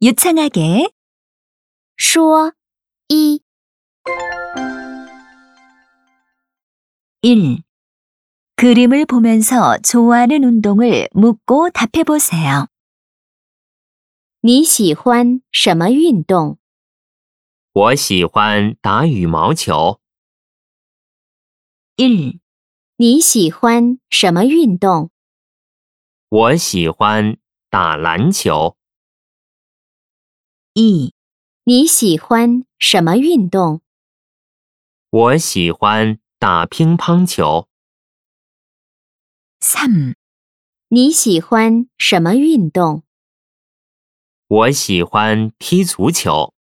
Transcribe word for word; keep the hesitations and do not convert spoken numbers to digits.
유창하게. 说一 일. 그림을 보면서 좋아하는 운동을 묻고 답해보세요. 你喜欢什么运动？ 我喜欢打羽毛球。 일. 你喜欢什么运动？ 我喜欢打篮球。 이. 你喜欢什么运动？ 我喜欢打乒乓球。 삼. 你喜欢什么运动？ 我喜欢踢足球。